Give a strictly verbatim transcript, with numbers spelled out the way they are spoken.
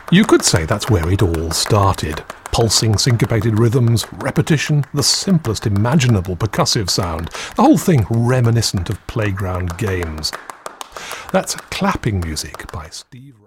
You could say that's where it all started. Pulsing syncopated rhythms, repetition, the simplest imaginable percussive sound, the whole thing reminiscent of playground games. That's Clapping Music by Steve